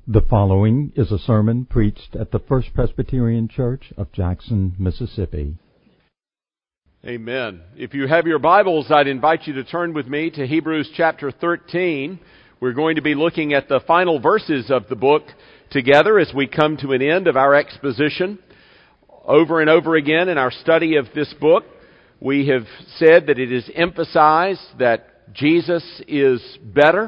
The following is a sermon preached at the First Presbyterian Church of Jackson, Mississippi. Amen. If you have your Bibles, I'd invite you to turn with me to Hebrews chapter 13. We're going to be looking at the final verses of the book together as we come to an end of our exposition. Over and over again in our study of this book, we have said that it is emphasized that Jesus is better.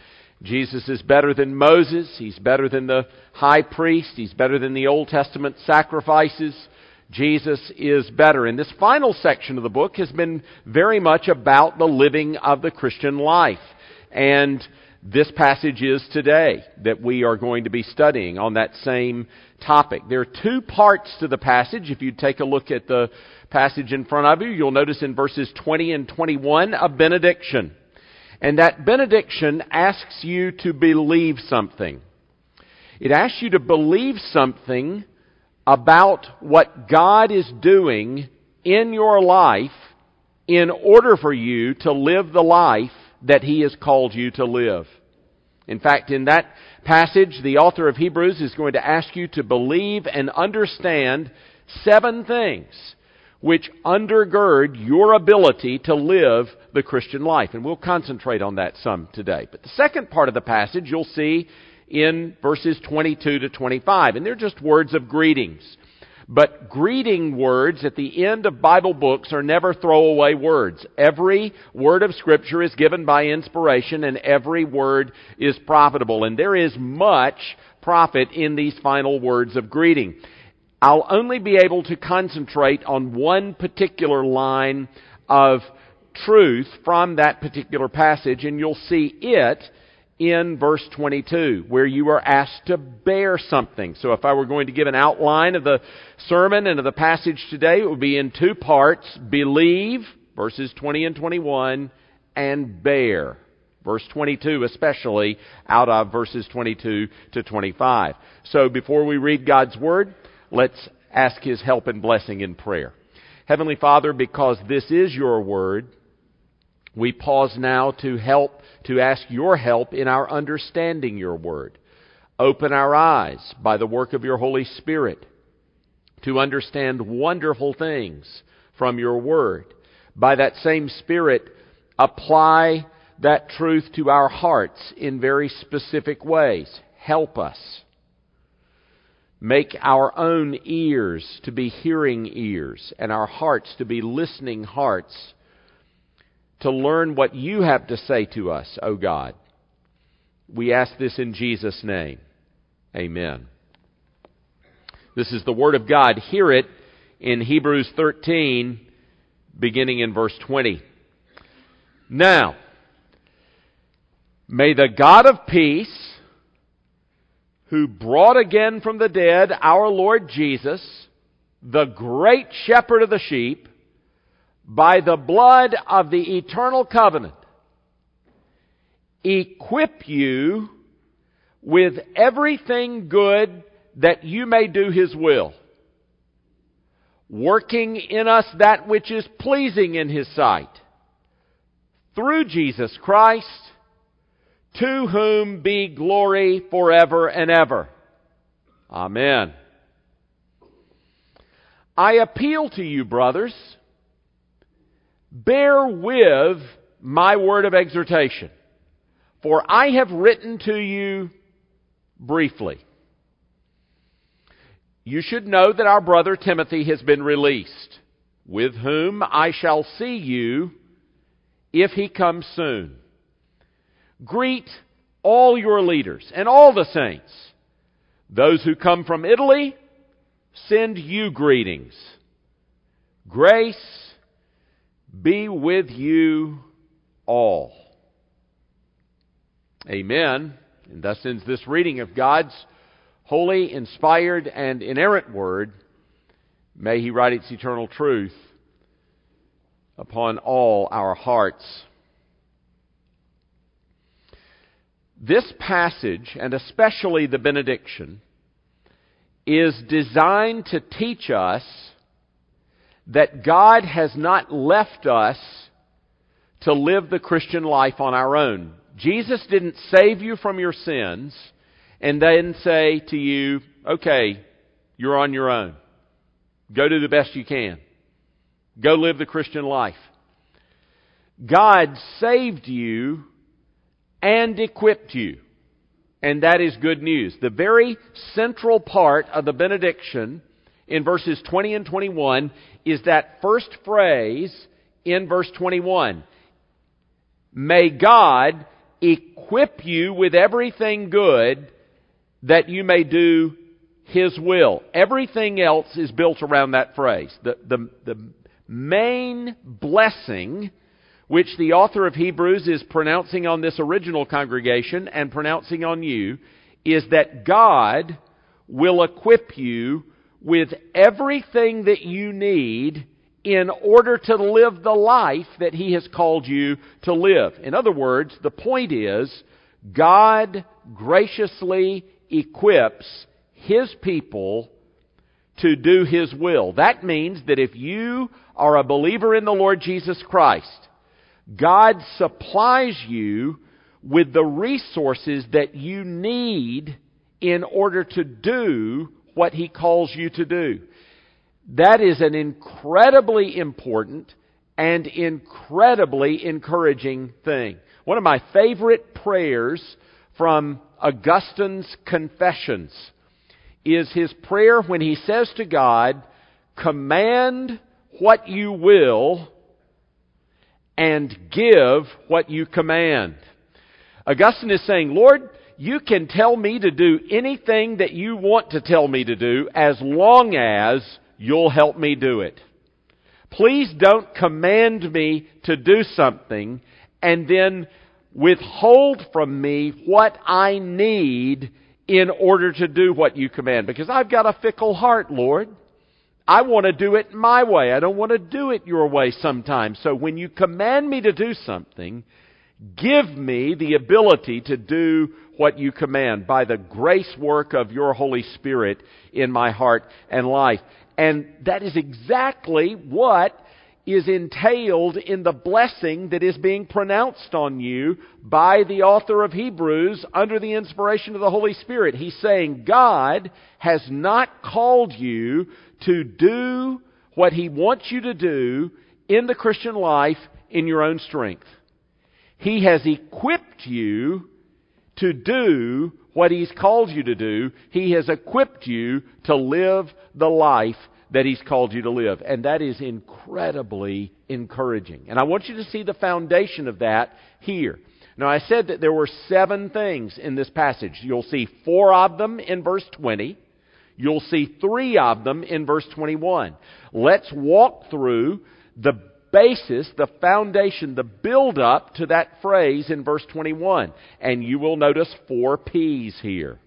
Jesus is better than Moses. He's better than the high priest. He's better than the Old Testament sacrifices. Jesus is better. And this final section of the book has been very much about the living of the Christian life. And this passage is today that we are going to be studying on that same topic. There are two parts to the passage. If you take a look at the passage in front of you, you'll notice in verses 20 and 21 a benediction. And that benediction asks you to believe something. It asks you to believe something about what God is doing in your life in order for you to live the life that He has called you to live. In fact, in that passage, the author of Hebrews is going to ask you to believe and understand 7 things which undergird your ability to live the Christian life. And we'll concentrate on that some today. But the second part of the passage you'll see in verses 22 to 25. And they're just words of greetings. But greeting words at the end of Bible books are never throwaway words. Every word of Scripture is given by inspiration, and every word is profitable. And there is much profit in these final words of greeting. I'll only be able to concentrate on one particular line of truth from that particular passage, and you'll see it in verse 22, where you are asked to bear something. So if I were going to give an outline of the sermon and of the passage today, it would be in 2 parts: believe, verses 20 and 21, and bear, verse 22 especially, out of verses 22 to 25. So before we read God's Word, let's ask His help and blessing in prayer. Heavenly Father, because this is Your Word, we pause now to ask Your help in our understanding Your Word. Open our eyes by the work of Your Holy Spirit to understand wonderful things from Your Word. By that same Spirit, apply that truth to our hearts in very specific ways. Help us. Make our own ears to be hearing ears and our hearts to be listening hearts to learn what You have to say to us, O God. We ask this in Jesus' name. Amen. This is the Word of God. Hear it in Hebrews 13, beginning in verse 20. Now, may the God of peace, who brought again from the dead our Lord Jesus, the great shepherd of the sheep, by the blood of the eternal covenant, equip you with everything good that you may do His will, working in us that which is pleasing in His sight, through Jesus Christ, to whom be glory forever and ever. Amen. I appeal to you, brothers, bear with my word of exhortation, for I have written to you briefly. You should know that our brother Timothy has been released, with whom I shall see you if he comes soon. Greet all your leaders and all the saints. Those who come from Italy send you greetings. Grace be with you all. Amen. And thus ends this reading of God's holy, inspired, and inerrant Word. May He write its eternal truth upon all our hearts. This passage, and especially the benediction, is designed to teach us that God has not left us to live the Christian life on our own. Jesus didn't save you from your sins and then say to you, okay, you're on your own. Go do the best you can. Go live the Christian life. God saved you and equipped you. And that is good news. The very central part of the benediction in verses 20 and 21 is that first phrase in verse 21. May God equip you with everything good that you may do His will. Everything else is built around that phrase. The main blessing which the author of Hebrews is pronouncing on this original congregation and pronouncing on you is that God will equip you with everything that you need in order to live the life that He has called you to live. In other words, the point is, God graciously equips His people to do His will. That means that if you are a believer in the Lord Jesus Christ, God supplies you with the resources that you need in order to do what He calls you to do. That is an incredibly important and incredibly encouraging thing. One of my favorite prayers from Augustine's Confessions is his prayer when he says to God, command what you will and give what you command. Augustine is saying, Lord, you can tell me to do anything that you want to tell me to do as long as you'll help me do it. Please don't command me to do something and then withhold from me what I need in order to do what you command. Because I've got a fickle heart, Lord. I want to do it my way. I don't want to do it your way sometimes. So when you command me to do something, give me the ability to do what you command by the grace work of your Holy Spirit in my heart and life. And that is exactly what is entailed in the blessing that is being pronounced on you by the author of Hebrews under the inspiration of the Holy Spirit. He's saying God has not called you to do what He wants you to do in the Christian life in your own strength. He has equipped you to do what He's called you to do. He has equipped you to live the life that He's called you to live. And that is incredibly encouraging. And I want you to see the foundation of that here. Now, I said that there were 7 things in this passage. You'll see 4 of them in verse 20. You'll see 3 of them in verse 21. Let's walk through the basis, the foundation, the build-up to that phrase in verse 21. And you will notice 4 P's here.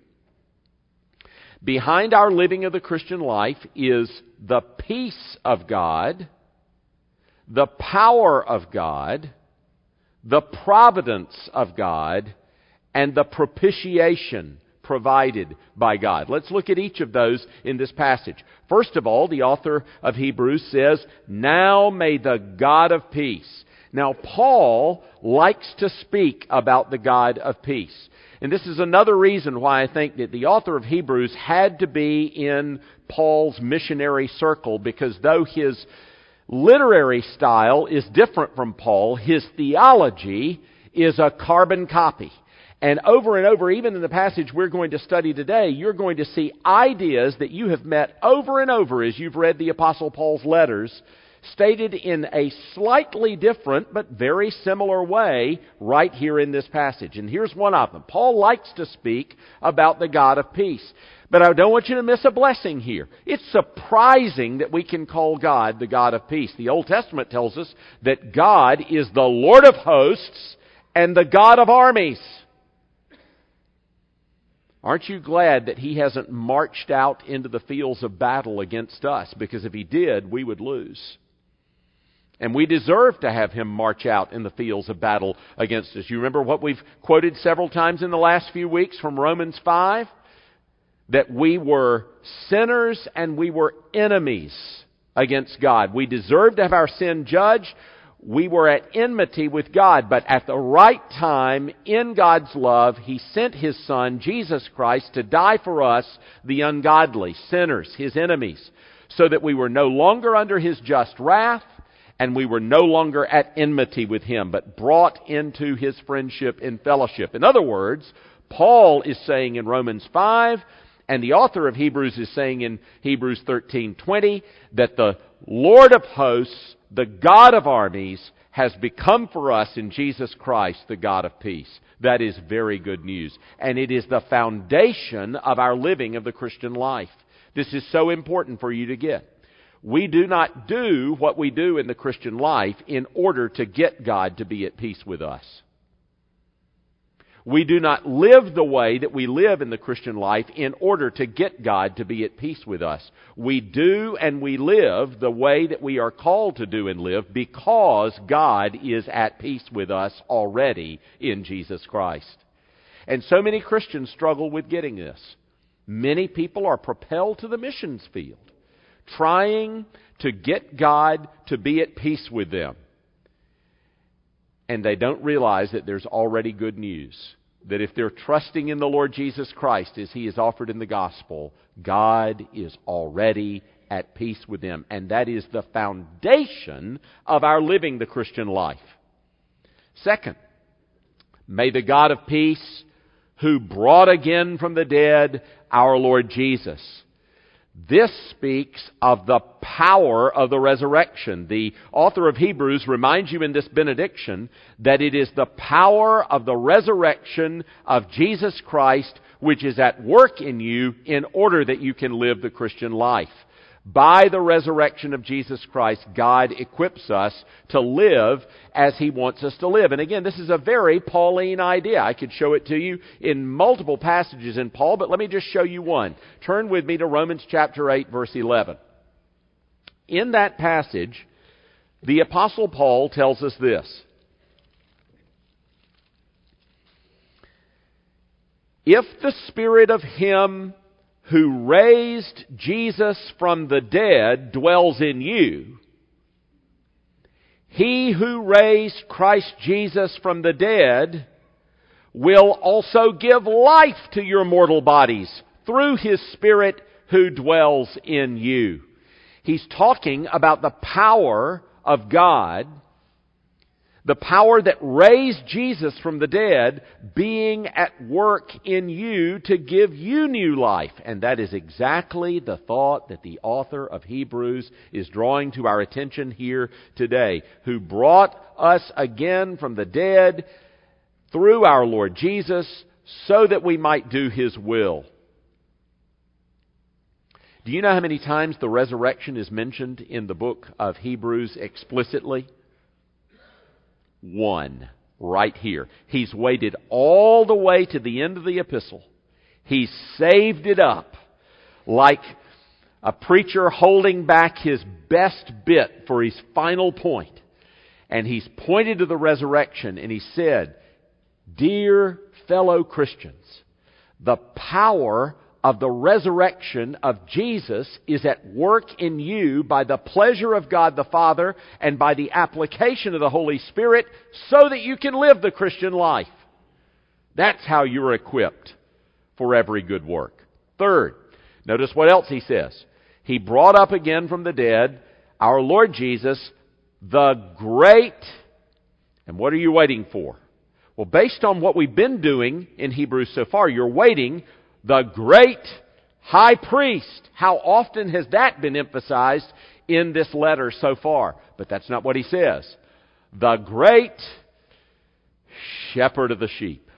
Behind our living of the Christian life is the peace of God, the power of God, the providence of God, and the propitiation provided by God. Let's look at each of those in this passage. First of all, the author of Hebrews says, now may the God of peace. Now, Paul likes to speak about the God of peace. And this is another reason why I think that the author of Hebrews had to be in Paul's missionary circle, because though his literary style is different from Paul, his theology is a carbon copy. And over, even in the passage we're going to study today, you're going to see ideas that you have met over and over as you've read the Apostle Paul's letters, stated in a slightly different but very similar way right here in this passage. And here's one of them. Paul likes to speak about the God of peace. But I don't want you to miss a blessing here. It's surprising that we can call God the God of peace. The Old Testament tells us that God is the Lord of hosts and the God of armies. Aren't you glad that He hasn't marched out into the fields of battle against us? Because if He did, we would lose. And we deserve to have Him march out in the fields of battle against us. You remember what we've quoted several times in the last few weeks from Romans 5? That we were sinners and we were enemies against God. We deserved to have our sin judged. we were at enmity with God, but at the right time, in God's love, He sent His Son, Jesus Christ, to die for us, the ungodly, sinners, His enemies, so that we were no longer under His just wrath, and we were no longer at enmity with Him, but brought into His friendship and fellowship. In other words, Paul is saying in Romans 5, and the author of Hebrews is saying in Hebrews 13:20, that the Lord of hosts, the God of armies, has become for us in Jesus Christ the God of peace. That is very good news. And it is the foundation of our living of the Christian life. This is so important for you to get. We do not do what we do in the Christian life in order to get God to be at peace with us. We do not live the way that we live in the Christian life in order to get God to be at peace with us. We do and we live the way that we are called to do and live because God is at peace with us already in Jesus Christ. And so many Christians struggle with getting this. Many people are propelled to the missions field, trying to get God to be at peace with them. And they don't realize that there's already good news. That if they're trusting in the Lord Jesus Christ as He is offered in the gospel, God is already at peace with them. And that is the foundation of our living the Christian life. Second, may the God of peace, who brought again from the dead our Lord Jesus. This speaks of the power of the resurrection. The author of Hebrews reminds you in this benediction that it is the power of the resurrection of Jesus Christ which is at work in you in order that you can live the Christian life. By the resurrection of Jesus Christ, God equips us to live as He wants us to live. And again, this is a very Pauline idea. I could show it to you in multiple passages in Paul, but let me just show you one. Turn with me to Romans chapter 8, verse 11. In that passage, the Apostle Paul tells us this. If the Spirit of Him who raised Jesus from the dead dwells in you, He who raised Christ Jesus from the dead will also give life to your mortal bodies through His Spirit who dwells in you. He's talking about the power of God, the power that raised Jesus from the dead being at work in you to give you new life. And that is exactly the thought that the author of Hebrews is drawing to our attention here today. Who brought us again from the dead through our Lord Jesus so that we might do His will. Do you know how many times the resurrection is mentioned in the book of Hebrews explicitly? One, right here. He's waited all the way to the end of the epistle. He's saved it up like a preacher holding back his best bit for his final point. And He's pointed to the resurrection and He said, "Dear fellow Christians, the power of the resurrection of Jesus is at work in you by the pleasure of God the Father and by the application of the Holy Spirit so that you can live the Christian life." That's how you're equipped for every good work. Third, notice what else he says. He brought up again from the dead our Lord Jesus, the great... And what are you waiting for? Well, based on what we've been doing in Hebrews so far, you're waiting the great high priest. How often has that been emphasized in this letter so far? But that's not what he says. The great shepherd of the sheep.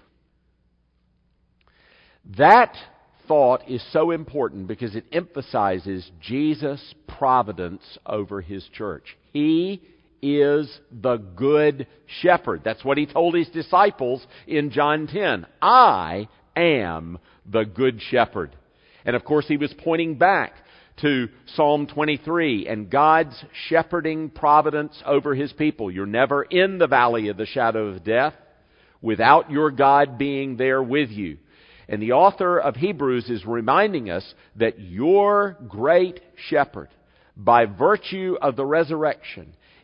That thought is so important because it emphasizes Jesus' providence over His church. He is the good shepherd. That's what He told His disciples in John 10. I am the good shepherd. And of course He was pointing back to Psalm 23 and God's shepherding providence over His people. You're never in the valley of the shadow of death without your God being there with you. And the author of Hebrews is reminding us that your great shepherd, by virtue of the resurrection,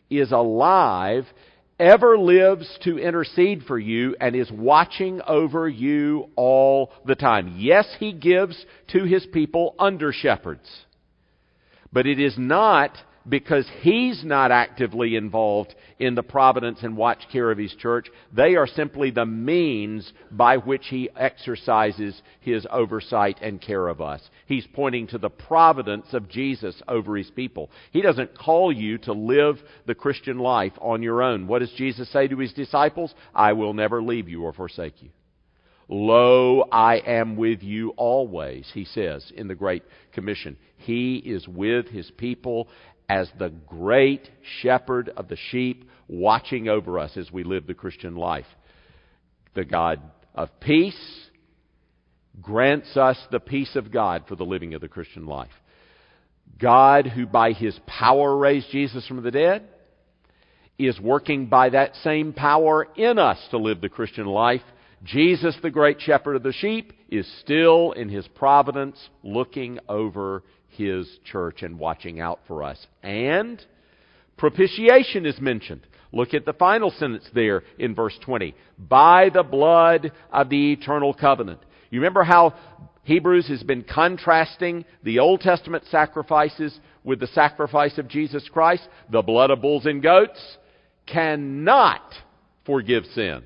is alive, ever lives to intercede for you, and is watching over you all the time. Yes, He gives to His people under-shepherds. But it is not because He's not actively involved in the providence and watch care of His church. They are simply the means by which He exercises His oversight and care of us. He's pointing to the providence of Jesus over His people. He doesn't call you to live the Christian life on your own. What does Jesus say to His disciples? I will never leave you or forsake you. Lo, I am with you always, He says in the Great Commission. He is with His people as the great shepherd of the sheep, watching over us as we live the Christian life. The God of peace grants us the peace of God for the living of the Christian life. God, who by His power raised Jesus from the dead, is working by that same power in us to live the Christian life. Jesus, the great shepherd of the sheep, is still in His providence looking over His church and watching out for us. And propitiation is mentioned. Look at the final sentence there in verse 20. By the blood of the eternal covenant. You remember how Hebrews has been contrasting the Old Testament sacrifices with the sacrifice of Jesus Christ? The blood of bulls and goats cannot forgive sin.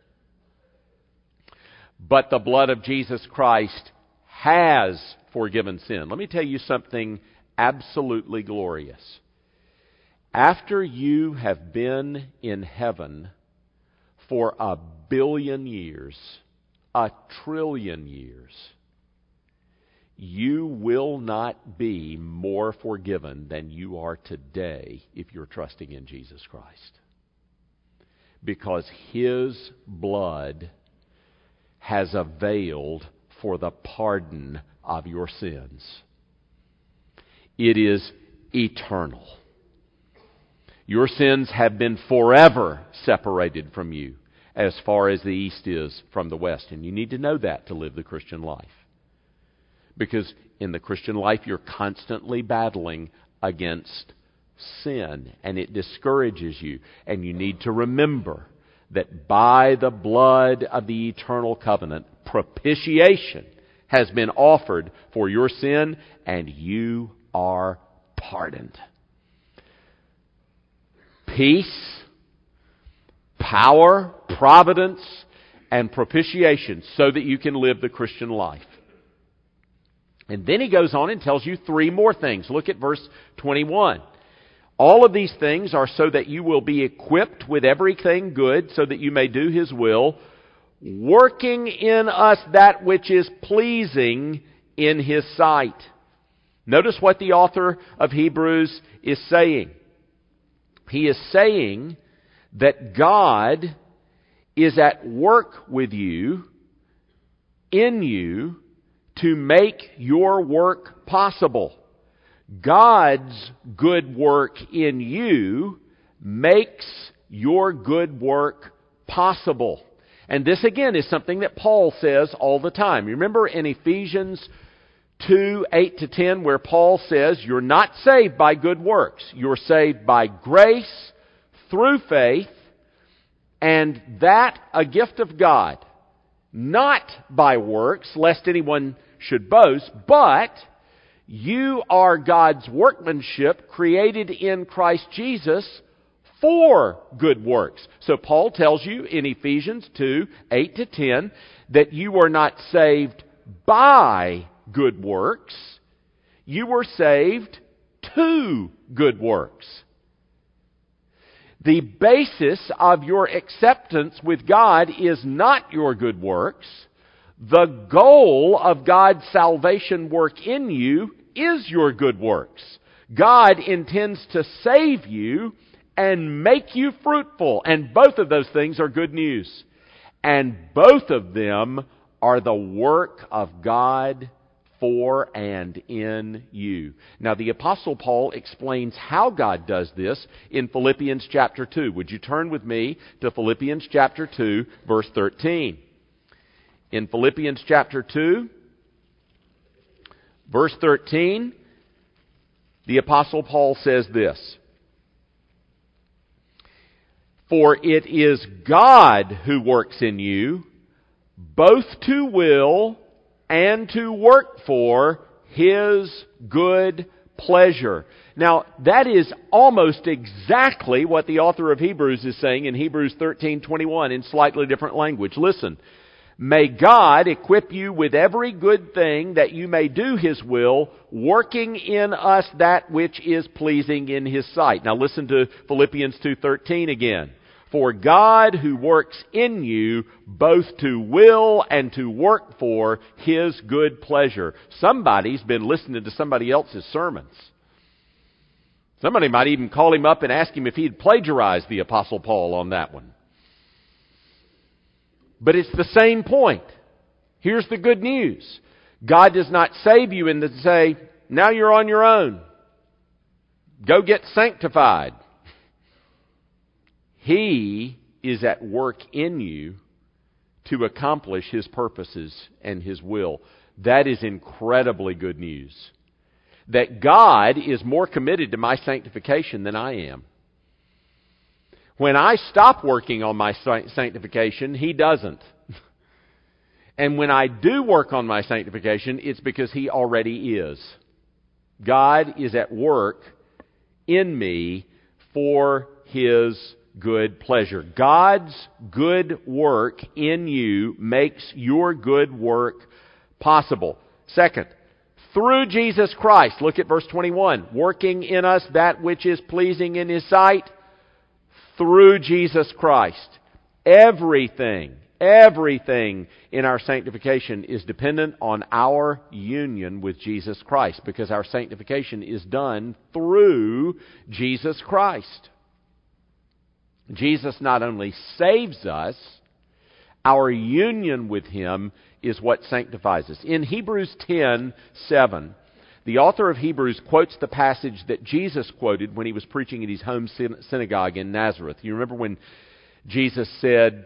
But the blood of Jesus Christ has forgiven sin. Let me tell you something absolutely glorious. After you have been in heaven for 1 billion years, 1 trillion years, you will not be more forgiven than you are today if you're trusting in Jesus Christ. Because His blood has availed for the pardon of your sins. It is eternal. Your sins have been forever separated from you as far as the east is from the west. And you need to know that to live the Christian life. Because in the Christian life, you're constantly battling against sin, and it discourages you. And you need to remember that by the blood of the eternal covenant, propitiation has been offered for your sin, and you are pardoned. Peace, power, providence, and propitiation so that you can live the Christian life. And then he goes on and tells you 3 more things. Look at verse 21. All of these things are so that you will be equipped with everything good, so that you may do His will, working in us that which is pleasing in His sight. Notice what the author of Hebrews is saying. He is saying that God is at work with you, in you, to make your work possible. God's good work in you makes your good work possible. And this again is something that Paul says all the time. You remember in Ephesians 2, 8-10, where Paul says, you're not saved by good works. You're saved by grace through faith, and that a gift of God, not by works, lest anyone should boast, but you are God's workmanship created in Christ Jesus for good works. So Paul tells you in Ephesians 2, 8-10, that you are not saved by good works. You were saved to good works. The basis of your acceptance with God is not your good works. The goal of God's salvation work in you is your good works. God intends to save you and make you fruitful. And both of those things are good news. And both of them are the work of God for and in you. Now the Apostle Paul explains how God does this in Philippians chapter 2. Would you turn with me to Philippians chapter 2, verse 13. In Philippians chapter 2, verse 13, the Apostle Paul says this. For it is God who works in you, both to will and to work for His good pleasure. Now, that is almost exactly what the author of Hebrews is saying in Hebrews 13:21 in slightly different language. Listen. May God equip you with every good thing that you may do His will, working in us that which is pleasing in His sight. Now listen to Philippians 2:13 again. For God who works in you both to will and to work for His good pleasure. Somebody's been listening to somebody else's sermons. Somebody might even call him up and ask him if he'd plagiarized the Apostle Paul on that one. But it's the same point. Here's the good news. God does not save you and say, now you're on your own. Go get sanctified. He is at work in you to accomplish His purposes and His will. That is incredibly good news. That God is more committed to my sanctification than I am. When I stop working on my sanctification, He doesn't. And when I do work on my sanctification, it's because He already is. God is at work in me for His good pleasure. God's good work in you makes your good work possible. Second, through Jesus Christ, look at verse 21, working in us that which is pleasing in His sight, through Jesus Christ. Everything in our sanctification is dependent on our union with Jesus Christ, because our sanctification is done through Jesus Christ. Jesus not only saves us, our union with Him is what sanctifies us. In Hebrews 10:7, the author of Hebrews quotes the passage that Jesus quoted when He was preaching at His home synagogue in Nazareth. You remember when Jesus said,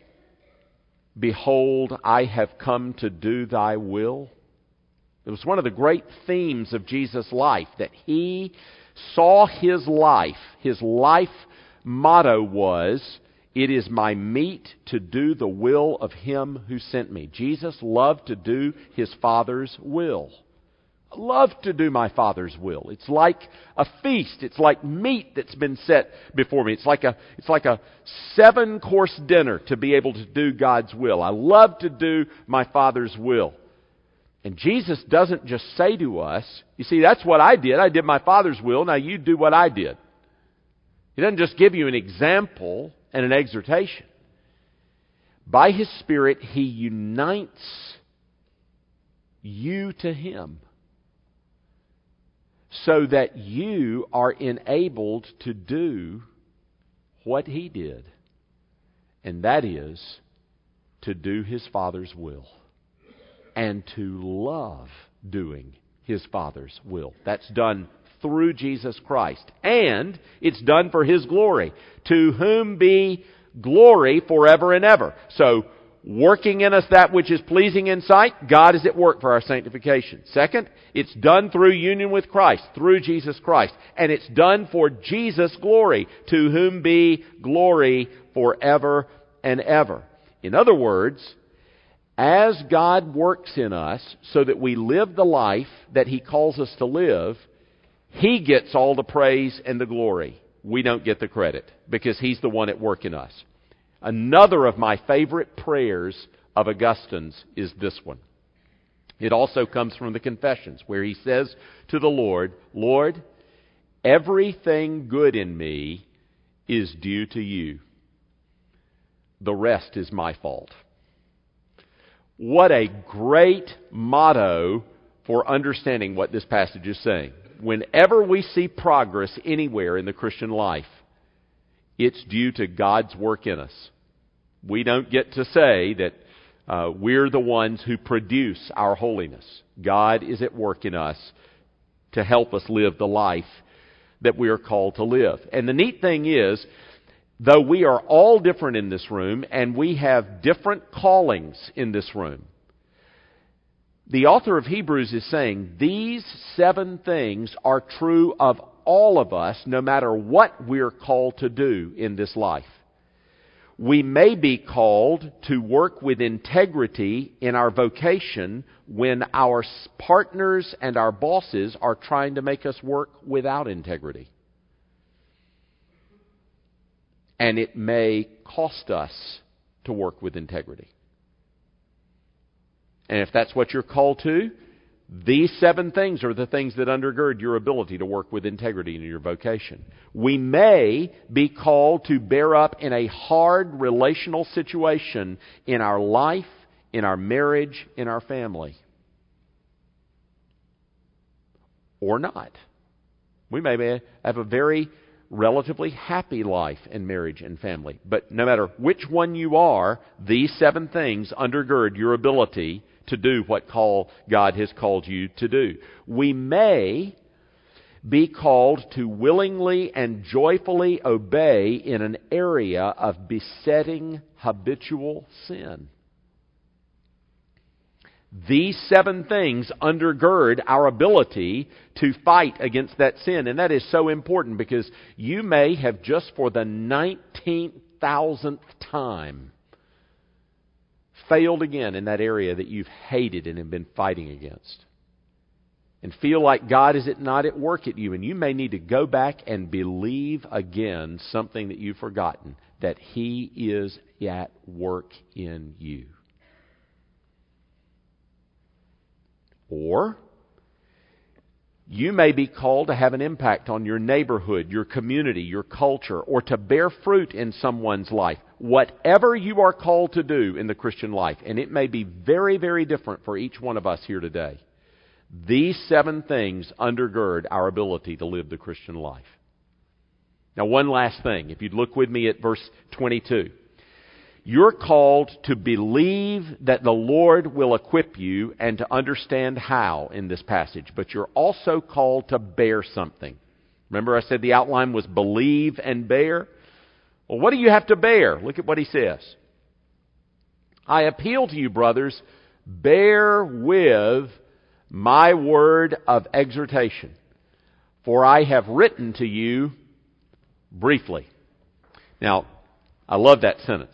"Behold, I have come to do Thy will"? It was one of the great themes of Jesus' life, that He saw His life motto was, "It is my meat to do the will of Him who sent me." Jesus loved to do His Father's will. I love to do my Father's will. It's like a feast. It's like meat that's been set before me. It's like a 7-course dinner to be able to do God's will. I love to do my Father's will. And Jesus doesn't just say to us, you see, that's what I did. I did my Father's will. Now you do what I did. He doesn't just give you an example and an exhortation. By His Spirit, He unites you to Him, so that you are enabled to do what He did. And that is to do His Father's will. And to love doing His Father's will. That's done through Jesus Christ. And it's done for His glory. To whom be glory forever and ever. So, working in us that which is pleasing in sight, God is at work for our sanctification. Second, it's done through union with Christ, through Jesus Christ. And it's done for Jesus' glory, to whom be glory forever and ever. In other words, as God works in us so that we live the life that He calls us to live, He gets all the praise and the glory. We don't get the credit, because He's the one at work in us. Another of my favorite prayers of Augustine's is this one. It also comes from the Confessions, where he says to the Lord, "Lord, everything good in me is due to You. The rest is my fault." What a great motto for understanding what this passage is saying. Whenever we see progress anywhere in the Christian life, it's due to God's work in us. We don't get to say that we're the ones who produce our holiness. God is at work in us to help us live the life that we are called to live. And the neat thing is, though we are all different in this room, and we have different callings in this room, the author of Hebrews is saying these 7 things are true of all of us, no matter what we're called to do in this life. We may be called to work with integrity in our vocation when our partners and our bosses are trying to make us work without integrity. And it may cost us to work with integrity. And if that's what you're called to, these 7 things are the things that undergird your ability to work with integrity in your vocation. We may be called to bear up in a hard relational situation in our life, in our marriage, in our family. Or not. We may have a very relatively happy life in marriage and family. But no matter which one you are, these 7 things undergird your ability to do what God has called you to do. We may be called to willingly and joyfully obey in an area of besetting habitual sin. These 7 things undergird our ability to fight against that sin. And that is so important because you may have just for the 19,000th time failed again in that area that you've hated and have been fighting against. And feel like God is not at work at you. And you may need to go back and believe again something that you've forgotten. That He is at work in you. Or you may be called to have an impact on your neighborhood, your community, your culture, or to bear fruit in someone's life. Whatever you are called to do in the Christian life, and it may be very, very different for each one of us here today, these 7 things undergird our ability to live the Christian life. Now, one last thing. If you'd look with me at verse 22. You're called to believe that the Lord will equip you and to understand how in this passage. But you're also called to bear something. Remember I said the outline was believe and bear? Well, what do you have to bear? Look at what he says. I appeal to you, brothers, bear with my word of exhortation, for I have written to you briefly. Now, I love that sentence.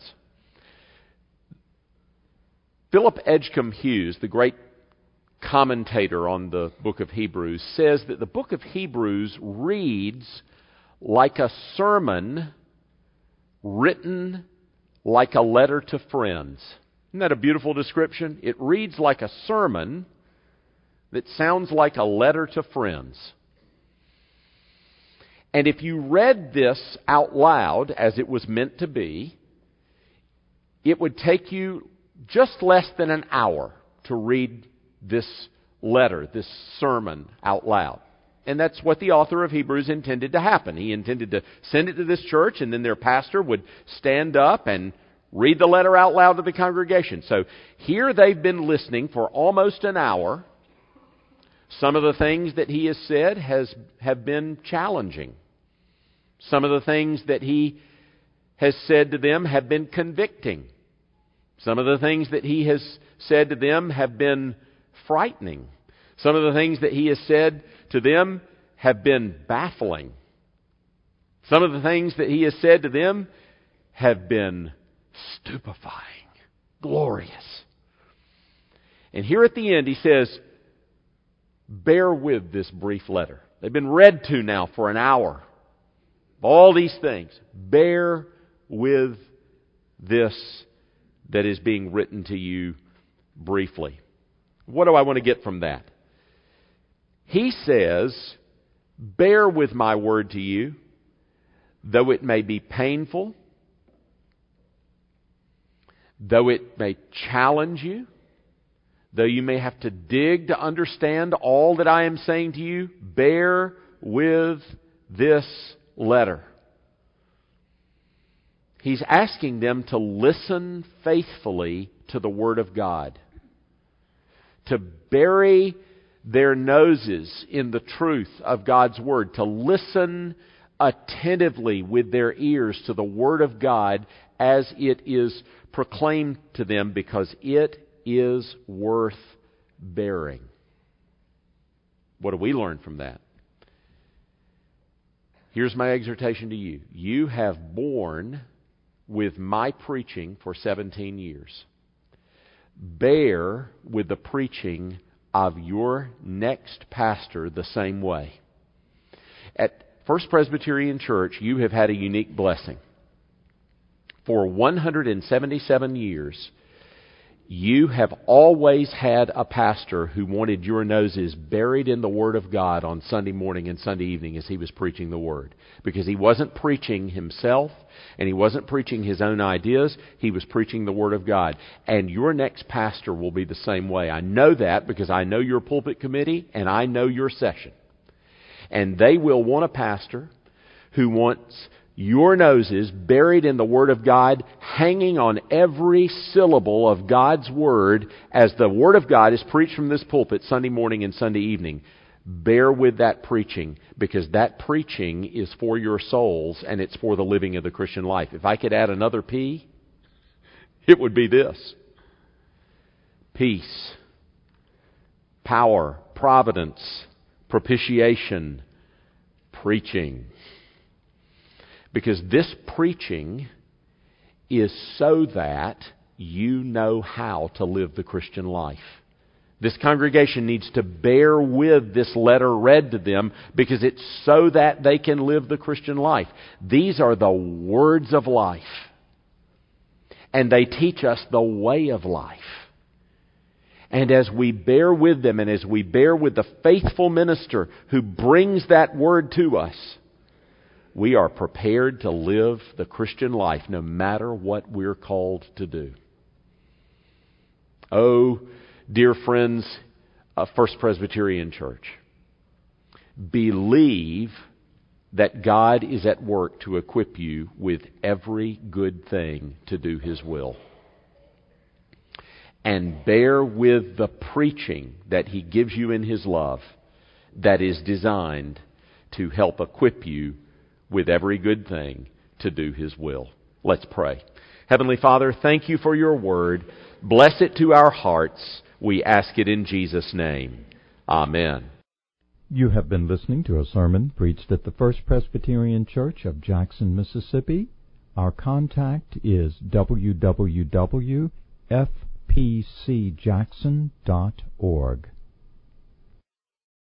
Philip Edgecombe Hughes, the great commentator on the book of Hebrews, says that the book of Hebrews reads like a sermon written like a letter to friends. Isn't that a beautiful description? It reads like a sermon that sounds like a letter to friends. And if you read this out loud, as it was meant to be, it would take you just less than an hour to read this letter, this sermon out loud. And that's what the author of Hebrews intended to happen. He intended to send it to this church, and then their pastor would stand up and read the letter out loud to the congregation. So here they've been listening for almost an hour. Some of the things that he has said have been challenging. Some of the things that he has said to them have been convicting. Some of the things that he has said to them have been frightening. Some of the things that he has said to them have been baffling. Some of the things that he has said to them have been stupefying, glorious. And here at the end he says, bear with this brief letter. They've been read to now for an hour. All these things. Bear with this that is being written to you briefly. What do I want to get from that? He says, bear with my word to you, though it may be painful, though it may challenge you, though you may have to dig to understand all that I am saying to you, bear with this letter. He's asking them to listen faithfully to the Word of God. To bury their noses in the truth of God's Word. To listen attentively with their ears to the Word of God as it is proclaimed to them, because it is worth bearing. What do we learn from that? Here's my exhortation to you. You have borne with my preaching for 17 years. Bear with the preaching of your next pastor the same way. At First Presbyterian Church, you have had a unique blessing. For 177 years, you have always had a pastor who wanted your noses buried in the Word of God on Sunday morning and Sunday evening as he was preaching the Word. Because he wasn't preaching himself and he wasn't preaching his own ideas. He was preaching the Word of God. And your next pastor will be the same way. I know that because I know your pulpit committee and I know your session. And they will want a pastor who wants your noses buried in the Word of God, hanging on every syllable of God's Word as the Word of God is preached from this pulpit Sunday morning and Sunday evening. Bear with that preaching, because that preaching is for your souls and it's for the living of the Christian life. If I could add another P, it would be this: peace, power, providence, propitiation, preaching. Because this preaching is so that you know how to live the Christian life. This congregation needs to bear with this letter read to them because it's so that they can live the Christian life. These are the words of life. And they teach us the way of life. And as we bear with them and as we bear with the faithful minister who brings that word to us, we are prepared to live the Christian life no matter what we're called to do. Oh, dear friends of First Presbyterian Church, believe that God is at work to equip you with every good thing to do His will. And bear with the preaching that He gives you in His love that is designed to help equip you with every good thing to do His will. Let's pray. Heavenly Father, thank You for Your word. Bless it to our hearts. We ask it in Jesus' name. Amen. You have been listening to a sermon preached at the First Presbyterian Church of Jackson, Mississippi. Our contact is www.fpcjackson.org.